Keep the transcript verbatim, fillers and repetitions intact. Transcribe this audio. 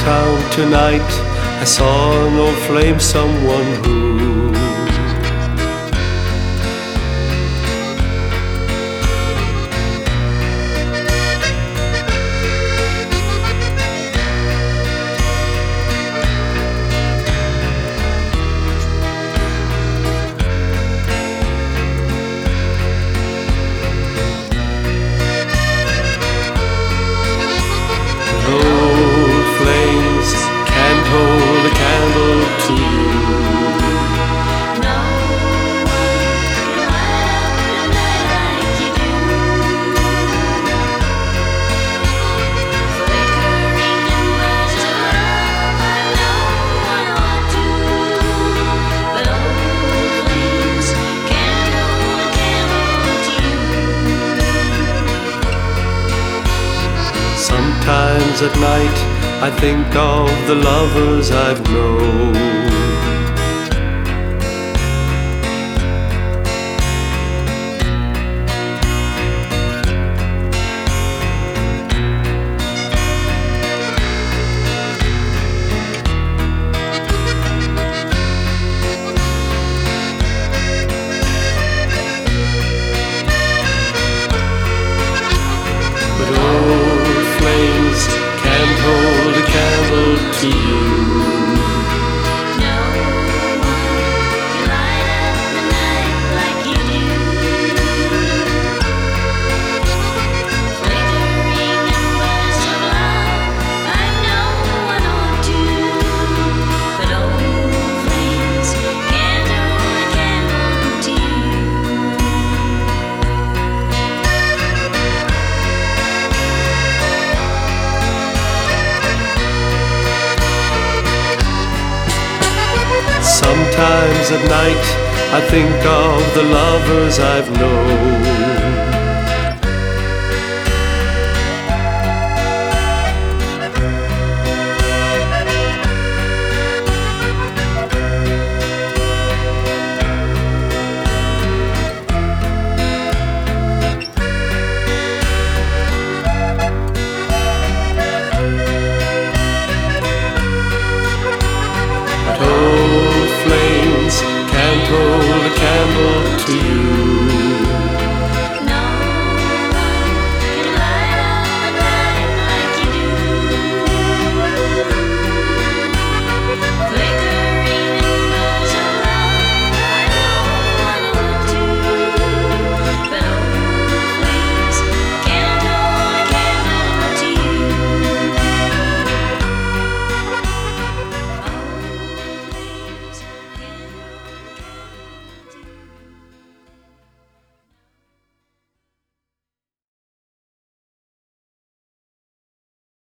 town tonight, I saw no flame, someone who hold a candle to you. No one can light up the night like you do. Flickering embers of love, I know I ought to, but old flames can't hold a candle to you. Sometimes at night I think of the lovers I've known. But old flames can't hold a candle to you. No one can light up the night like you do. Flickering embers of love, I know I ought to, but old flames can't hold a candle to you. Sometimes at night I think of the lovers I've known.